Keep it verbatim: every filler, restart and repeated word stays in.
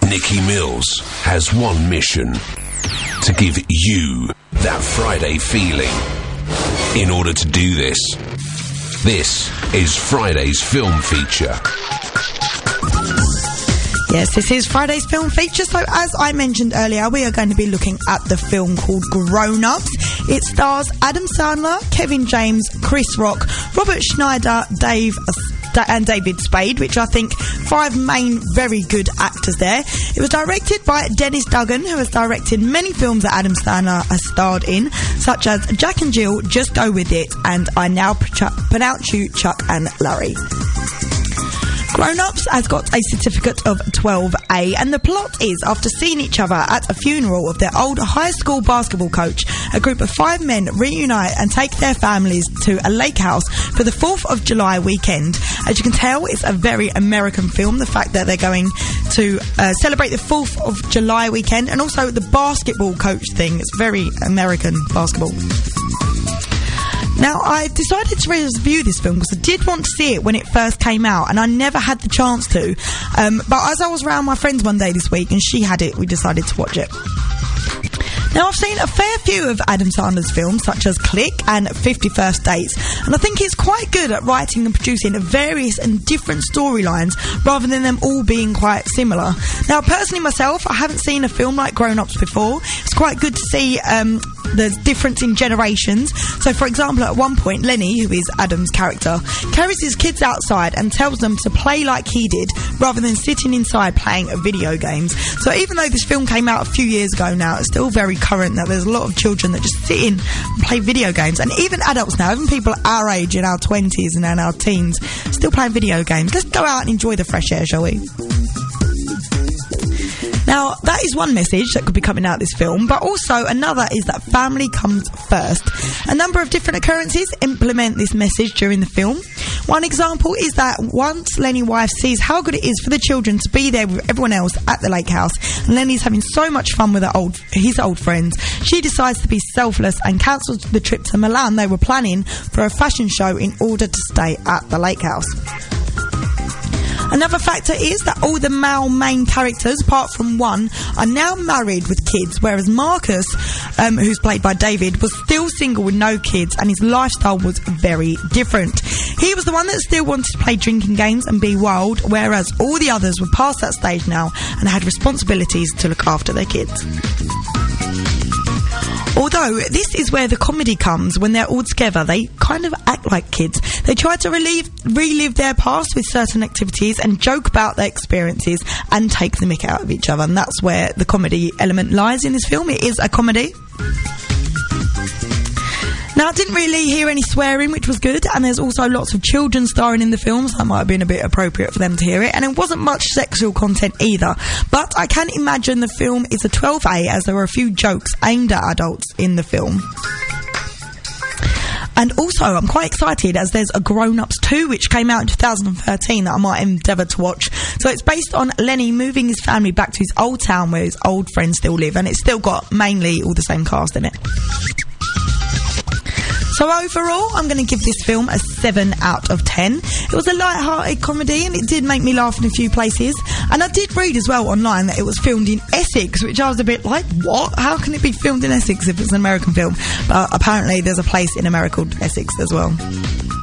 Nikki Mills has one mission: to give you that Friday feeling. In order to do this, this is Friday's film feature. Yes, this is Friday's film feature. So as I mentioned earlier, we are going to be looking at the film called Grown Ups. It stars Adam Sandler, Kevin James, Chris Rock, Robert Schneider, Dave and David Spade, which I think five main very good actors there. It was directed by Dennis Duggan, who has directed many films that Adam Sandler has starred in, such as Jack and Jill, Just Go With It, and I Now Pronounce You Chuck and Larry. Grown Ups has got a certificate of twelve A, and the plot is, after seeing each other at a funeral of their old high school basketball coach, a group of five men reunite and take their families to a lake house for the fourth of July weekend. As you can tell, it's a very American film, the fact that they're going to uh, celebrate the fourth of July weekend, and also the basketball coach thing. It's very American basketball. Now, I decided to review this film because I did want to see it when it first came out, and I never had the chance to. Um, but as I was around my friends one day this week and she had it, we decided to watch it. Now, I've seen a fair few of Adam Sandler's films, such as Click and fifty First Dates, and I think he's quite good at writing and producing various and different storylines rather than them all being quite similar. Now, personally myself, I haven't seen a film like Grown Ups before. It's quite good to see um, the difference in generations. So, for example, at one point, Lenny, who is Adam's character, carries his kids outside and tells them to play like he did rather than sitting inside playing video games. So even though this film came out a few years ago now, it's still very current that there's a lot of children that just sit in and play video games, and even adults now, even people our age in our twenties and in our teens, still playing video games. Let's go out and enjoy the fresh air, shall we? Now, that is one message that could be coming out of this film, but also another is that family comes first. A number of different occurrences implement this message during the film. One example is that once Lenny's wife sees how good it is for the children to be there with everyone else at the lake house, and Lenny's having so much fun with her old, his old friends, she decides to be selfless and cancels the trip to Milan they were planning for a fashion show in order to stay at the lake house. Another factor is that all the male main characters, apart from one, are now married with kids, whereas Marcus, um, who's played by David, was still single with no kids, and his lifestyle was very different. He was the one that still wanted to play drinking games and be wild, whereas all the others were past that stage now and had responsibilities to look after their kids. Although, this is where the comedy comes. When they're all together, they kind of act like kids. They try to relive, relive their past with certain activities and joke about their experiences and take the mick out of each other. And that's where the comedy element lies in this film. It is a comedy. Now, I didn't really hear any swearing, which was good, and there's also lots of children starring in the film, so that might have been a bit appropriate for them to hear it, and it wasn't much sexual content either. But I can imagine the film is a twelve A, as there are a few jokes aimed at adults in the film. And also, I'm quite excited as there's a Grown Ups two, which came out in two thousand thirteen, that I might endeavour to watch. So it's based on Lenny moving his family back to his old town where his old friends still live, and it's still got mainly all the same cast in it. So overall, I'm going to give this film a seven out of ten. It was a light-hearted comedy, and it did make me laugh in a few places. And I did read as well online that it was filmed in Essex, which I was a bit like, what? How can it be filmed in Essex if it's an American film? But apparently there's a place in America called Essex as well.